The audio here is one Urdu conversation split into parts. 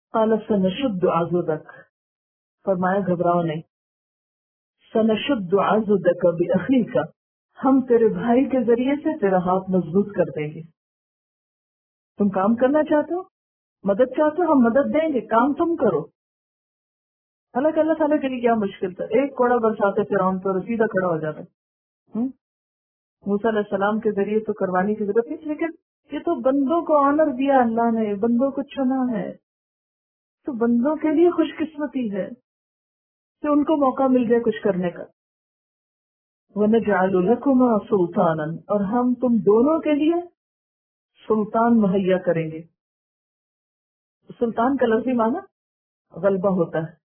قال سنشد عضدک، فرمایا گھبراؤ نہیں، سنشد عضدک باخیک، ہم تیرے بھائی کے ذریعے سے تیرا ہاتھ مضبوط کر دیں گے. تم کام کرنا چاہتے ہو، مدد چاہتے ہو، ہم مدد دیں گے، کام تم کرو. حالانکہ اللہ تعالیٰ کے لیے کیا مشکل تھا، ایک کوڑا برساتے فرعون تو سیدھا کھڑا ہو جاتا. موسیٰ علیہ السلام کے ذریعے تو کروانے کی ضرورت نہیں، لیکن یہ تو بندوں کو آنر دیا اللہ نے، بندوں کو چنا ہے، تو بندوں کے لیے خوش قسمتی ہے کہ ان کو موقع مل گیا کچھ کرنے کا. وَنَجْعَلُ لَكُمَا سُلْطَانًا، اور ہم تم دونوں کے لیے سلطان مہیا کریں گے. سلطان کا لفظی معنی غلبہ ہوتا ہے.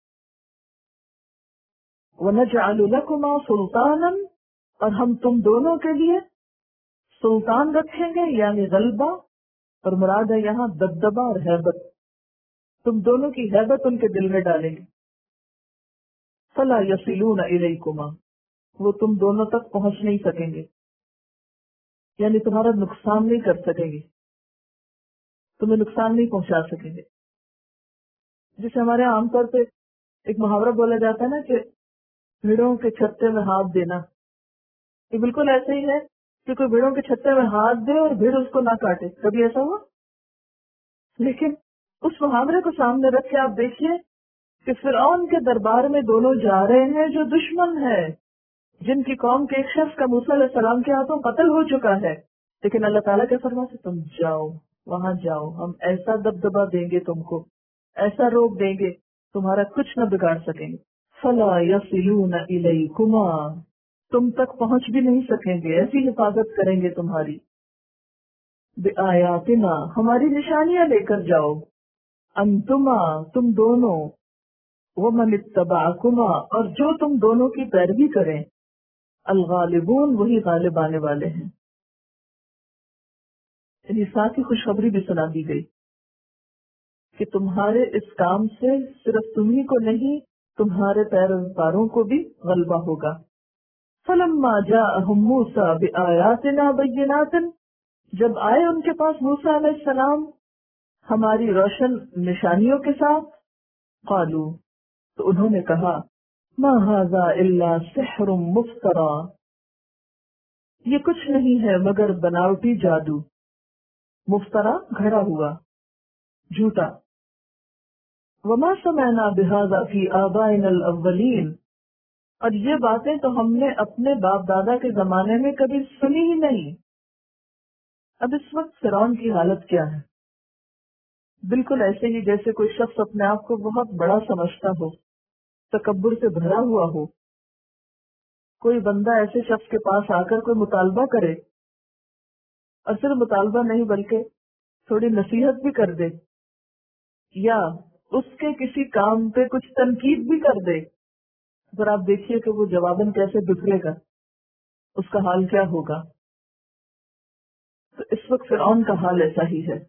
وَنَجْعَلُ لَكُمَا سُلْطَانًا، اور ہم تم دونوں کے لیے سلطان رکھیں گے، یعنی غلبہ، اور مراد ہے یہاں دبدبہ اور ہیبت. تم دونوں کی ہیبت ان کے دل میں ڈالیں گے. فَلَا يَصِلُونَ إِلَيْكُمَا، وہ تم دونوں تک پہنچ نہیں سکیں گے، یعنی تمہارا نقصان نہیں کر سکیں گے، تمہیں نقصان نہیں پہنچا سکیں گے. جسے ہمارے عام طور پہ ایک محاورہ بولا جاتا ہے نا کہ بھیڑوں کے چھتے میں ہاتھ دینا، یہ بالکل ایسے ہی ہے کہ کوئی بھیڑوں کے چھتے میں ہاتھ دے اور بھیڑ اس کو نہ کاٹے. کبھی ایسا ہوا؟ لیکن اس محاورے کو سامنے رکھ کے آپ دیکھیے کہ فرعون کے دربار میں دونوں جا رہے ہیں جو دشمن ہے، جن کی قوم کے ایک شخص کا موسیٰ علیہ السلام کے ہاتھوں قتل ہو چکا ہے. لیکن اللہ تعالیٰ کے فرمان سے تم جاؤ، وہاں جاؤ، ہم ایسا دبدبا دیں گے تم کو، ایسا روک دیں گے، تمہارا کچھ نہ بگاڑ سکیں گے. فَلَا يَصِلُونَ إِلَيْكُمَا، تم تک پہنچ بھی نہیں سکیں گے، ایسی حفاظت کریں گے تمہاری. بِآیاتنا، ہماری نشانیاں لے کر جاؤ. انتما، تم دونوں، وَمَنِ اتَّبَعَكُمَا، اور جو تم دونوں کی پیروی کریں. الغالبون، وہی غالب آنے والے ہیں. یعنی ساتھ ہی خوشخبری بھی سنا دی گئی کہ تمہارے اس کام سے صرف تمہیں کو نہیں، تمہارے پیروکاروں کو بھی غلبہ ہوگا. فَلَمَّا جَاءَهُم مُوسَىٰ بِآيَاتِنَا بَيِّنَاتٍ، جب آئے ان کے پاس موسیٰ علیہ السلام ہماری روشن نشانیوں کے ساتھ، قالوا، تو انہوں نے کہا، ما ھذا الا سحر مفترا، یہ کچھ نہیں ہے مگر بناوٹی جادو. مفترا، گھڑا ہوا، جھوٹا. وما سمعنا بھذا فی آبائنا الاولین، اور یہ باتیں تو ہم نے اپنے باپ دادا کے زمانے میں کبھی سنی ہی نہیں. اب اس وقت فرعون کی حالت کیا ہے؟ بالکل ایسے ہی جیسے کوئی شخص اپنے آپ کو بہت بڑا سمجھتا ہو، تکبر سے بھرا ہوا ہو. کوئی بندہ ایسے شخص کے پاس آ کر کوئی مطالبہ کرے، اور صرف مطالبہ نہیں بلکہ تھوڑی نصیحت بھی کر دے، یا اس کے کسی کام پہ کچھ تنقید بھی کر دے، پھر آپ دیکھیے کہ وہ جواباً کیسے بکھرے گا، اس کا حال کیا ہوگا. تو اس وقت فرعون کا حال ایسا ہی ہے.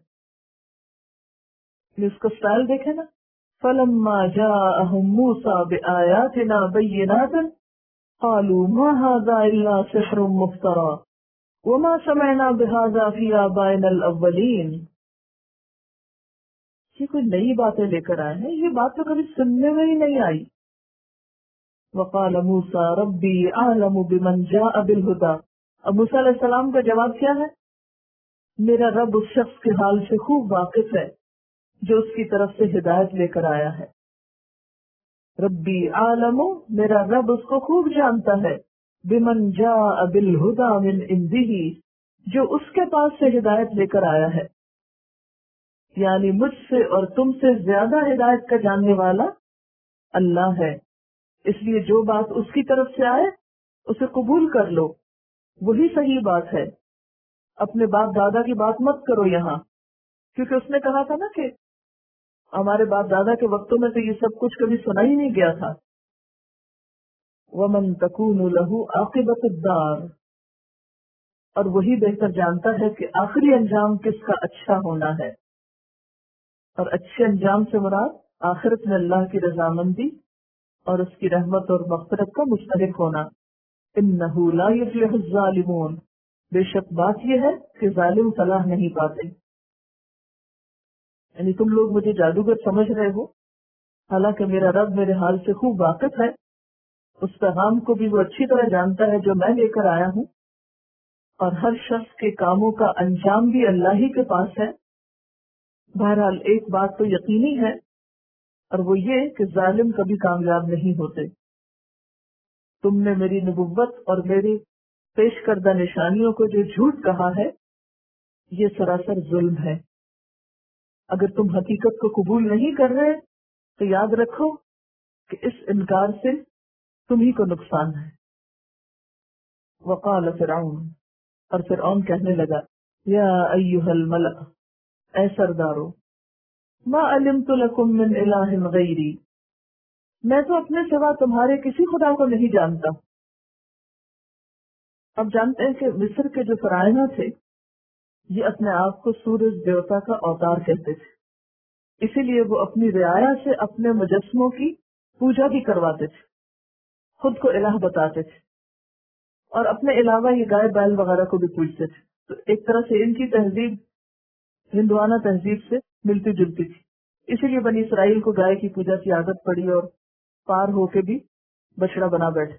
اس کا سٹائل دیکھیں نا. فَلَمَّا جَاءَهُم مُوسَىٰ بِآيَاتِنَا بَيِّنَاتٍ قَالُوا مَا هَٰذَا إِلَّا سِحْرٌ مُفْتَرًى وَمَا سَمِعْنَا بِهَٰذَا فِي آبَائِنَا الْأَوَّلِينَ. یہ کوئی نئی باتیں لے کر آئے ہیں، یہ بات تو کبھی سننے میں ہی نہیں آئی. وَقَالَ مُوسَىٰ رَبِّي أَعْلَمُ بِمَنْ جَاءَ بِالْهُدَىٰ. اب موسیٰ علیہ السلام کا جواب کیا ہے؟ میرا رب اس شخص کے حال سے خوب واقف ہے جو اس کی طرف سے ہدایت لے کر آیا ہے. ربی عالم، میرا رب اس کو خوب جانتا ہے. بمن جاء بالہدی من عنده، جو اس کے پاس سے ہدایت لے کر آیا ہے. یعنی مجھ سے اور تم سے زیادہ ہدایت کا جاننے والا اللہ ہے. اس لیے جو بات اس کی طرف سے آئے اسے قبول کر لو، وہی صحیح بات ہے. اپنے باپ دادا کی بات مت کرو یہاں، کیونکہ اس نے کہا تھا نا کہ ہمارے باپ دادا کے وقتوں میں تو یہ سب کچھ کبھی سنا ہی نہیں گیا تھا. وَمَن تَكُونُ لَهُ عَاقِبَةُ الدَّارِ، اور وہی بہتر جانتا ہے کہ آخری انجام کس کا اچھا ہونا ہے. اور اچھے انجام سے مراد آخرت میں اللہ کی رضامندی اور اس کی رحمت اور مغفرت کا مستحق ہونا. إِنَّهُ لَا يُفْلِحُ الظَّالِمُونَ، بے شک بات یہ ہے کہ ظالم فلاح نہیں پاتے. یعنی تم لوگ مجھے جادوگر سمجھ رہے ہو، حالانکہ میرا رب میرے حال سے خوب واقف ہے، اس پیغام کو بھی وہ اچھی طرح جانتا ہے جو میں لے کر آیا ہوں، اور ہر شخص کے کاموں کا انجام بھی اللہ ہی کے پاس ہے۔ بہرحال ایک بات تو یقینی ہے، اور وہ یہ کہ ظالم کبھی کامیاب نہیں ہوتے۔ تم نے میری نبوت اور میری پیش کردہ نشانیوں کو جو جھوٹ کہا ہے، یہ سراسر ظلم ہے۔ اگر تم حقیقت کو قبول نہیں کر رہے تو یاد رکھو کہ اس انکار سے تمہیں کو نقصان ہے۔ وقال فرعون، اور فرعون کہنے لگا، یا ایھا الملأ، اے سردارو، ما علمت لکم من الہ غیری، میں تو اپنے سوا تمہارے کسی خدا کو نہیں جانتا۔ اب جانتے ہیں کہ مصر کے جو فرعونہ تھے یہ اپنے آپ کو سورج دیوتا کا اوتار کہتے تھے، اسی لیے وہ اپنی رعایا سے اپنے مجسموں کی پوجا بھی کرواتے تھے، خود کو الہ بتاتے تھے، اور اپنے علاوہ یہ گائے بیل وغیرہ کو بھی پوجتے تھے۔ تو ایک طرح سے ان کی تہذیب ہندوانہ تہذیب سے ملتی جلتی تھی، اسی لیے بنی اسرائیل کو گائے کی پوجا کی عادت پڑی اور پار ہو کے بھی بچڑا بنا بیٹھے۔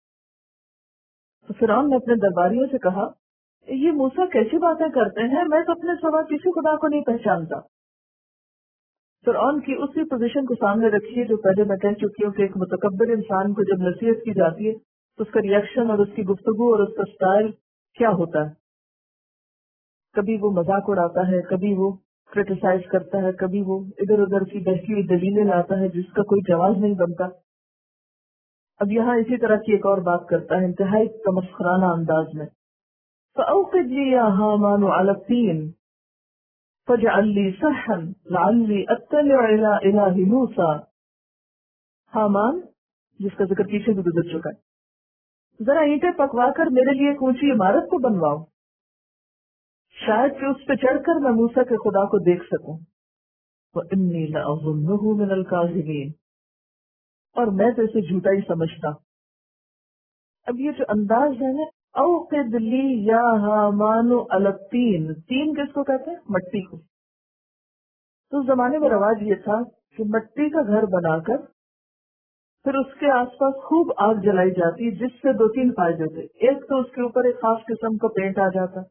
تو فرعون نے اپنے درباریوں سے کہا، یہ موسیٰ کیسی باتیں کرتے ہیں، میں تو اپنے سوا کسی خدا کو نہیں پہچانتا۔ فرعون کی اسی پوزیشن کو سامنے رکھیے جو پہلے میں کہہ چکی ہوں کہ ایک متکبر انسان کو جب نصیحت کی جاتی ہے تو اس کا ریئیکشن اور اس کی گفتگو اور اس کا سٹائل کیا ہوتا ہے۔ کبھی وہ مذاق اڑاتا ہے، کبھی وہ کرٹیسائز کرتا ہے، کبھی وہ ادھر ادھر کی بہتی ہوئی دلیلیں لاتا ہے جس کا کوئی جواز نہیں بنتا۔ اب یہاں اسی طرح کی ایک اور بات کرتا ہے انتہائی تمسخرانہ انداز میں، فَأَوْقِدْ لِي يَا هَامَانُ عَلَى الطِّينِ فَاجْعَلْ لِي صَرْحًا لَعَلِّي أَطَّلِعُ إِلَىٰ إِلَٰهِ مُوسَىٰ۔ حامان، جس کا ذکر پیچھے بھی گزر چکا ہے، ذرا اینٹیں پکوا کر میرے لیے ایک اونچی عمارت کو بنواؤ، شاید کہ اس پہ چڑھ کر میں موسیٰ کے خدا کو دیکھ سکوں۔ وَإِنِّي لَأَظُنُّهُ مِنَ الْكَاذِبِينَ، اور میں تو اسے جھوٹا ہی سمجھتا۔ اب یہ جو انداز ہے نا، اوقد لی یا ہامان علی الطین، تین کس کو کہتے ہیں؟ مٹی کو۔ تو اس زمانے میں رواج یہ تھا کہ مٹی کا گھر بنا کر پھر اس کے آس پاس خوب آگ جلائی جاتی، جس سے دو تین فائدے تھے۔ ایک تو اس کے اوپر ایک خاص قسم کا پینٹ آ جاتا،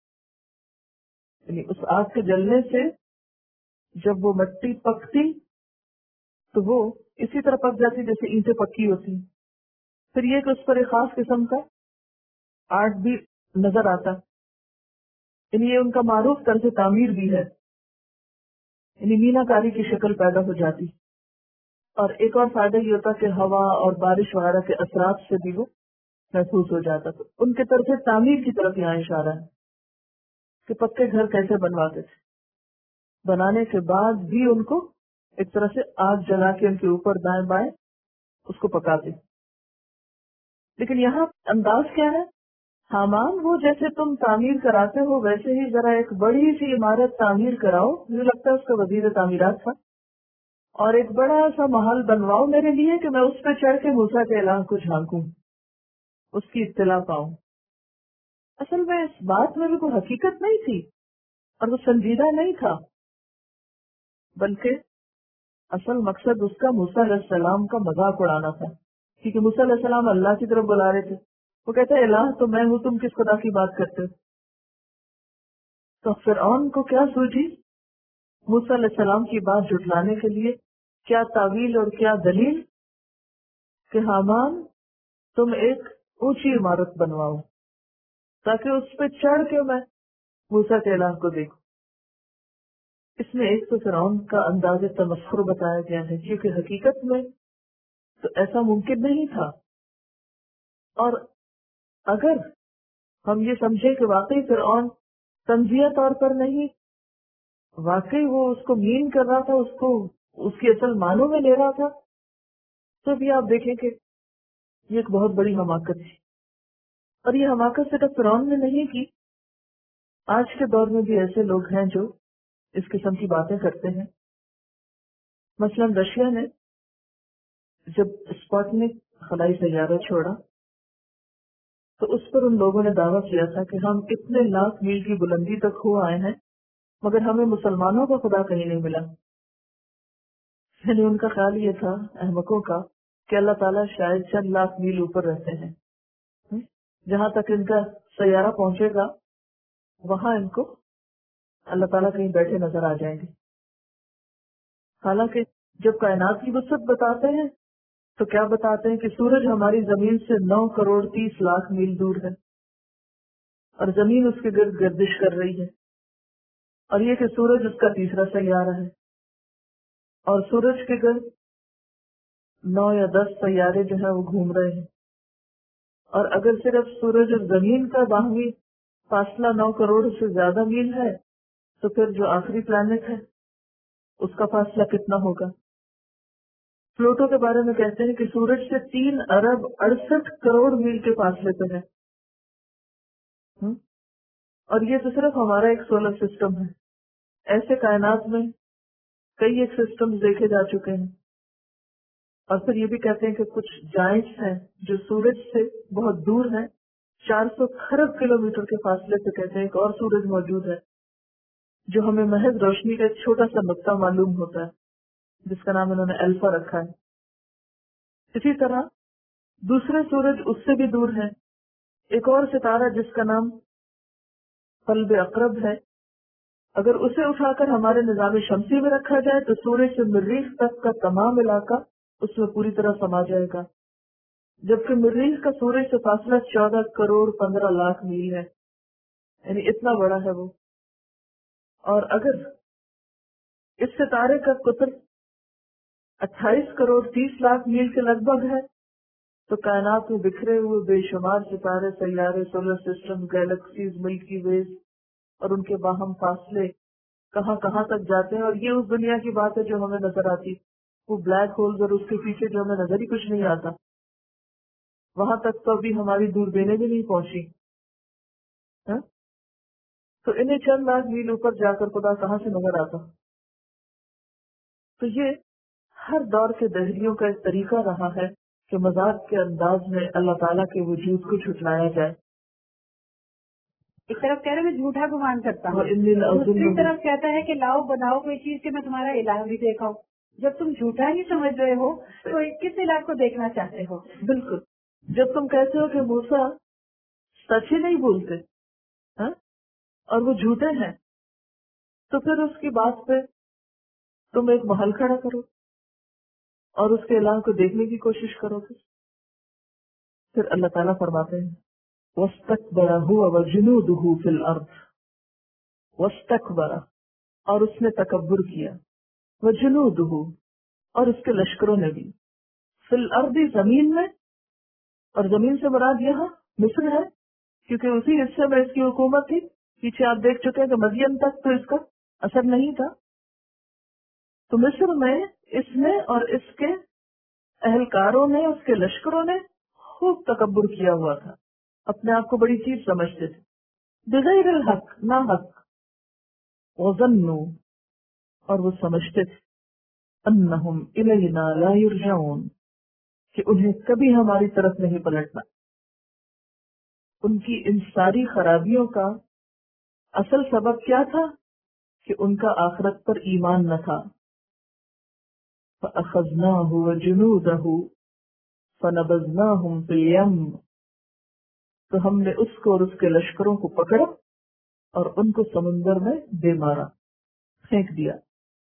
یعنی اس آگ کے جلنے سے جب وہ مٹی پکتی تو وہ اسی طرح پک جاتی جیسے اینٹیں پکی ہوتی۔ پھر یہ کہ اس پر ایک خاص قسم کا آرٹ بھی نظر آتا، یعنی یہ ان کا معروف طرز تعمیر بھی ہے، یعنی مینا کاری کی شکل پیدا ہو جاتی۔ اور ایک اور فائدہ یہ ہوتا کہ ہوا اور بارش وغیرہ کے اثرات سے بھی وہ محفوظ ہو جاتا۔ تو ان کے طرز تعمیر کی طرف یہاں اشارہ ہے کہ پکے گھر کیسے بنواتے تھے، بنانے کے بعد بھی ان کو ایک طرح سے آگ جلا کے ان کے اوپر دائیں بائیں اس کو پکاتے۔ لیکن یہاں انداز کیا ہے؟ حامان، وہ جیسے تم تعمیر کراتے ہو ویسے ہی ذرا ایک بڑی سی عمارت تعمیر کراؤ، مجھے لگتا ہے اس کا وزیر تعمیرات تھا، اور ایک بڑا سا محل بنواؤ میرے لیے کہ میں اس پہ چڑھ کے موسیٰ کے الہ کو جھانکوں، اس کی اطلاع پاؤں۔ اصل میں اس بات میں بھی کوئی حقیقت نہیں تھی اور وہ سنجیدہ نہیں تھا، بلکہ اصل مقصد اس کا موسیٰ علیہ السلام کا مذاق اڑانا تھا، کیونکہ موسیٰ علیہ السلام اللہ کی طرف بلا رہے تھے۔ وہ کہتے ہیں الہ تو میں ہوں، تم کس خدا کی بات کرتے ہو؟ تو فرعون کو کیا سوچی؟ موسیٰ علیہ السلام کی بات جھٹلانے کے لیے کیا تعویل اور کیا دلیل کہ حامان تم ایک اونچی عمارت بنواؤ تاکہ اس پہ چڑھ کے میں موسیٰ کے الہ کو دیکھوں۔ اس میں ایک تو فرعون کا انداز تمسخر بتایا گیا ہے، کیونکہ حقیقت میں تو ایسا ممکن نہیں تھا، اور اگر ہم یہ سمجھے کہ واقعی فرعون تنزیہ طور پر نہیں، واقعی وہ اس کو مین کر رہا تھا، اس کو اس کی اصل معنوں میں لے رہا تھا، تو بھی آپ دیکھیں کہ یہ ایک بہت بڑی حماقت تھی۔ اور یہ حماقت صرف فرعون نے نہیں کی، آج کے دور میں بھی ایسے لوگ ہیں جو اس قسم کی باتیں کرتے ہیں۔ مثلا رشیا نے جب اسپوتنک خلائی سیارہ چھوڑا تو اس پر ان لوگوں نے دعویٰ کیا تھا کہ ہم اتنے لاکھ میل کی بلندی تک ہو آئے ہیں مگر ہمیں مسلمانوں کا خدا کہیں نہیں ملا. یعنی ان کا خیال یہ تھا احمقوں کا کہ اللہ تعالیٰ شاید چند لاکھ میل اوپر رہتے ہیں، جہاں تک ان کا سیارہ پہنچے گا وہاں ان کو اللہ تعالیٰ کہیں بیٹھے نظر آ جائیں گے. حالانکہ جب کائنات کی وسعت بتاتے ہیں تو کیا بتاتے ہیں کہ سورج ہماری زمین سے 9,30,00,000 میل دور ہے اور زمین اس کے گرد گردش کر رہی ہے، اور یہ کہ سورج اس کا تیسرا سیارہ ہے، اور سورج کے گرد 9 یا 10 سیارے جو ہیں وہ گھوم رہے ہیں. اور اگر صرف سورج اور زمین کا باہمی فاصلہ 9 کروڑ سے زیادہ میل ہے تو پھر جو آخری پلانٹ ہے اس کا فاصلہ کتنا ہوگا؟ پلوٹو کے بارے میں کہتے ہیں کہ سورج سے 3,68,00,00,000 میل کے فاصلے پہ ہے. اور یہ تو صرف ہمارا ایک سولر سسٹم ہے. ایسے کائنات میں کئی ایک سسٹم دیکھے جا چکے ہیں. اور پھر یہ بھی کہتے ہیں کہ کچھ جائنٹس ہیں جو سورج سے بہت دور ہیں، 400 کھرب کلومیٹر کے فاصلے پہ کہتے ہیں ایک اور سورج موجود ہے جو ہمیں محض روشنی کا ایک چھوٹا سا نقطہ معلوم ہوتا ہے جس کا نام انہوں نے الفا رکھا ہے. اسی طرح دوسرے سورج اس سے بھی دور ہے، ایک اور ستارہ جس کا نام قلب اقرب ہے. اگر اسے اٹھا کر ہمارے نظام شمسی میں رکھا جائے تو سورج سے مریخ تک کا تمام علاقہ اس میں پوری طرح سما جائے گا، جبکہ مریخ کا سورج سے فاصلہ 14,15,00,000 میل ہے، یعنی اتنا بڑا ہے وہ. اور اگر اس ستارے کا قطر 28,30,00,000 میل کے لگ بھگ ہے تو کائنات میں بکھرے ہوئے بے شمار ستارے، سیارے، سولر سسٹم، گیلیکسیز، ملکی ویز اور ان کے باہم فاصلے کہاں کہاں تک جاتے ہیں. اور یہ اس دنیا کی بات ہے جو ہمیں نظر آتی، وہ بلیک ہولز اور اس کے پیچھے جو ہمیں نظر ہی کچھ نہیں آتا، وہاں تک تو ابھی ہماری دوربینیں بھی نہیں پہنچی. تو انہیں چند لاکھ میل اوپر جا کر خدا کہاں سے نظر آتا. تو یہ ہر دور کے دہریوں کا ایک طریقہ رہا ہے کہ مذاق کے انداز میں اللہ تعالیٰ کے وجود کو جھٹلایا جائے. ایک طرف کہہ رہے میں جھوٹا گمان کرتا ہوں، اور دوسری طرف کہتا ہے کہ لاؤ بناؤ کوئی چیز کہ میں تمہارا الہ بھی دیکھا ہوں. جب تم جھوٹا ہی سمجھ رہے ہو تو کس الہ کو دیکھنا چاہتے ہو؟ بالکل. جب تم کہتے ہو کہ موسیٰ سچ ہی نہیں بولتے اور وہ جھوٹے ہیں تو پھر اس کی بات پہ تم ایک محل کھڑا کرو اور اس کے الہ کو دیکھنے کی کوشش کرو گے. پھر اللہ تعالیٰ فرماتے ہیں وَاسْتَكْبَرَ هُوَ وَجُنُودُهُ فِي الْأَرْضِ، وَاسْتَكْبَرَ اور اس نے تکبر کیا، وَجُنُودُهُ اور اس کے لشکروں نے بھی، فِي الْأَرْضِ زمین میں، اور زمین سے مراد یہاں مصر ہے کیونکہ اسی حصے میں اس کی حکومت تھی. پیچھے آپ دیکھ چکے ہیں کہ مدین تک تو اس کا اثر نہیں تھا. تو مصر میں اس نے اور اس کے اہلکاروں نے، اس کے لشکروں نے خوب تکبر کیا ہوا تھا، اپنے آپ کو بڑی چیز سمجھتے تھے. بغیر الحق، نہ حق. وظنوا اور وہ سمجھتے تھے انہم الینا لا یرجعون کہ انہیں کبھی ہماری طرف نہیں پلٹنا. ان کی ان ساری خرابیوں کا اصل سبب کیا تھا کہ ان کا آخرت پر ایمان نہ تھا. فَأَخَذْنَاهُ وَجُنُودَهُ فَنَبَذْنَاهُمْ فِي الْيَمِّ تو ہم نے اس کو اور اس کے لشکروں کو پکڑا اور ان کو سمندر میں دے مارا، پھینک دیا.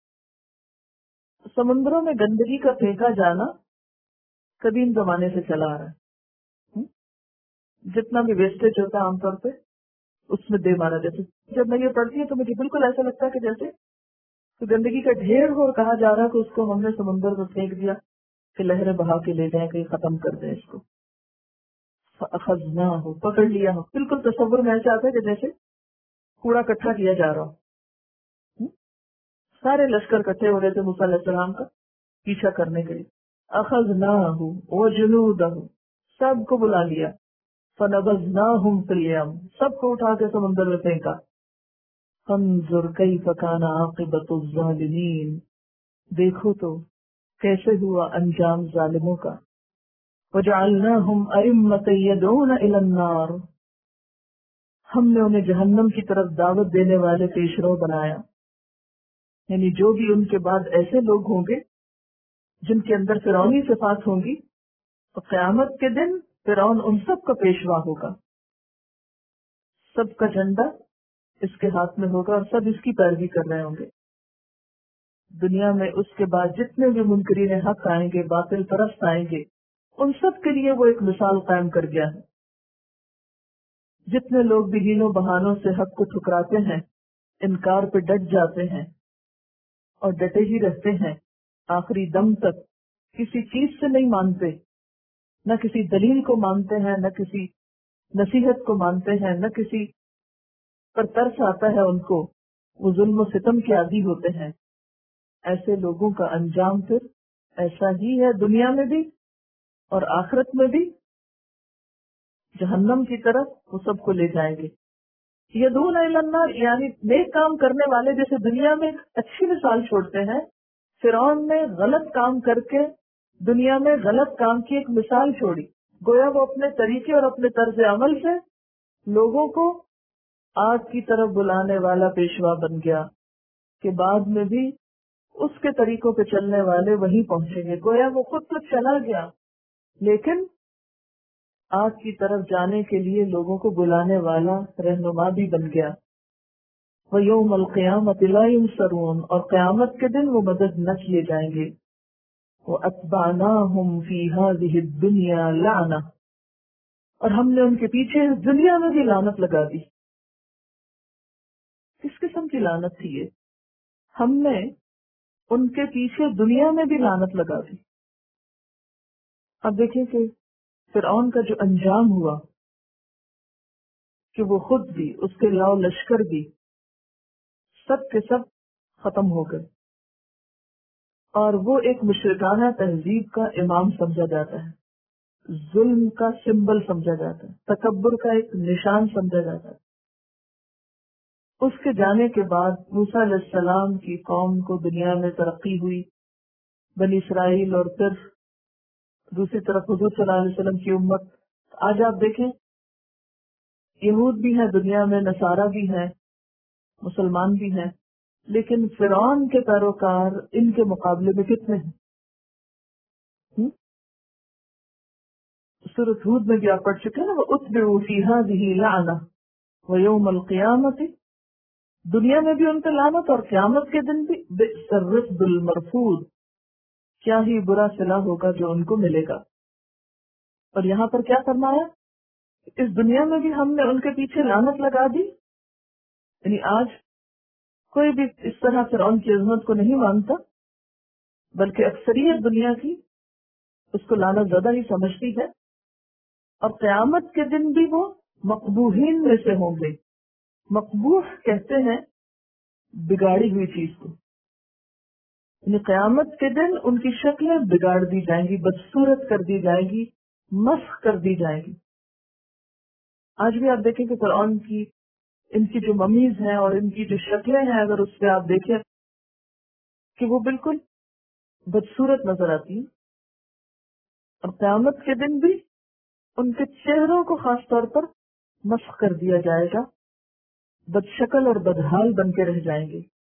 سمندروں میں گندگی کا پھینکا جانا قدیم زمانے سے چلا آ رہا ہے. جتنا بھی ویسٹیج ہوتا ہے عام طور پہ اس میں دے مارا. جیسے جب میں یہ پڑھتی ہوں تو مجھے بالکل ایسا لگتا ہے کہ جیسے گندگی کا ڈھیر ہو اور کہا جا رہا ہے کہ اس کو ہم نے سمندر میں پھینک دیا کہ لہریں بہا کے لے جائیں، کہیں ختم کر دیں اس کو. فَأَخَذْنَاهُ پکڑ لیا ہو. بالکل تصور میں ایسا آتا ہے کہ جیسے کوڑا اکٹھا کیا جا رہا ہو. سارے لشکر اکٹھے ہو رہے تھے موسیٰ علیہ السلام کا پیچھا کرنے کے لیے. أَخَذْنَاهُ وَجُنُودَهُ سب کو بلا لیا. فَنَبَذْنَاهُمْ فِي الْيَمِّ سب کو اٹھا کے سمندر میں پھینکا. فَانظُرْ كَيْفَ كَانَ عَاقِبَةُ الظَّالِمِينَ دیکھو تو کیسے ہوا انجام ظالموں کا. وَجَعَلْنَاهُمْ أَئِمَّةً يَدْعُونَ إِلَى النَّارِ ہم نے انہیں جہنم کی طرف دعوت دینے والے پیشرو بنایا. یعنی جو بھی ان کے بعد ایسے لوگ ہوں گے جن کے اندر فرعونی صفات ہوں گی، تو قیامت کے دن فرعون ان سب کا پیشوا ہوگا، سب کا جھنڈا اس کے ہاتھ میں ہوگا اور سب اس کی پیروی کر رہے ہوں گے۔ دنیا میں اس کے بعد جتنے بھی منکرین حق آئیں گے، باطل پرست آئیں گے، ان سب کے لیے وہ ایک مثال قائم کر گیا ہے۔ جتنے لوگ بھی ہیلوں بہانوں سے حق کو ٹھکراتے ہیں، انکار پہ ڈٹ جاتے ہیں اور ڈٹے ہی رہتے ہیں آخری دم تک، کسی چیز سے نہیں مانتے، نہ کسی دلیل کو مانتے ہیں، نہ کسی نصیحت کو مانتے ہیں، نہ کسی پر ترس آتا ہے ان کو، وہ ظلم و ستم کے عادی ہوتے ہیں۔ ایسے لوگوں کا انجام پھر ایسا ہی ہے، دنیا میں بھی اور آخرت میں بھی، جہنم کی طرف وہ سب کو لے جائیں گے۔ یدعون الی النار، یعنی نیک کام کرنے والے جیسے دنیا میں اچھی مثال چھوڑتے ہیں، فرعون نے غلط کام کر کے دنیا میں غلط کام کی ایک مثال چھوڑی، گویا وہ اپنے طریقے اور اپنے طرز عمل سے لوگوں کو آگ کی طرف بلانے والا پیشوا بن گیا، کہ بعد میں بھی اس کے طریقوں پہ چلنے والے وہیں پہنچیں گے۔ گویا وہ خود تو چلا گیا لیکن آگ کی طرف جانے کے لیے لوگوں کو بلانے والا رہنما بھی بن گیا۔ وَيَوْمَ الْقِيَامَةِ لَا يُنصَرُونَ، اور قیامت کے دن وہ مدد نہ کیے جائیں گے۔ وَأَتْبَعْنَاهُمْ فِي هَذِهِ الدُّنْيَا لَعْنَةً، اور ہم نے ان کے پیچھے اس دنیا میں بھی لعنت لگا دی۔ کس قسم کی لعنت تھی یہ؟ ہم نے ان کے پیچھے دنیا میں بھی لعنت لگا دی۔ اب دیکھیں کہ فرعون کا جو انجام ہوا، کہ وہ خود بھی، اس کے لاؤ لشکر بھی، سب کے سب ختم ہو گئے، اور وہ ایک مشرکانہ تہذیب کا امام سمجھا جاتا ہے، ظلم کا سمبل سمجھا جاتا ہے، تکبر کا ایک نشان سمجھا جاتا ہے۔ اس کے جانے کے بعد موسیٰ علیہ السلام کی قوم کو دنیا میں ترقی ہوئی، بنی اسرائیل، اور پھر دوسری طرف حضور صلی اللہ علیہ وسلم کی امت۔ آج آپ دیکھیں یہود بھی ہیں دنیا میں، نصارہ بھی ہیں، مسلمان بھی ہیں، لیکن فرعون کے پیروکار ان کے مقابلے میں کتنے ہیں؟ سورۃ ہود میں بھی آپ پڑھ چکے ہیں نا، وَأُتْبِعُوا فِي هَٰذِهِ لَعْنَةً وَيَوْمَ الْقِيَامَةِ، دنیا میں بھی ان پہ لعنت اور قیامت کے دن بھی۔ بئس الرفد المرفود، کیا ہی برا صلہ ہوگا جو ان کو ملے گا۔ اور یہاں پر کیا فرمایا؟ اس دنیا میں بھی ہم نے ان کے پیچھے لعنت لگا دی، یعنی آج کوئی بھی اس طرح فرعون کی عظمت کو نہیں مانتا، بلکہ اکثریت دنیا کی اس کو لعنت زدہ ہی سمجھتی ہے، اور قیامت کے دن بھی وہ مقبوحین میں سے ہوں گے۔ مقبوح کہتے ہیں بگاڑی ہوئی چیز کو، یعنی قیامت کے دن ان کی شکلیں بگاڑ دی جائیں گی، بدصورت کر دی جائیں گی، مسخ کر دی جائیں گی۔ آج بھی آپ دیکھیں کہ فرعون کی ان کی جو ممیز ہیں اور ان کی جو شکلیں ہیں، اگر اس پہ آپ دیکھیں کہ وہ بالکل بدصورت نظر آتی ہیں، اور قیامت کے دن بھی ان کے چہروں کو خاص طور پر مسخ کر دیا جائے گا، بد شکل اور بدحال بن کے رہ جائیں گے۔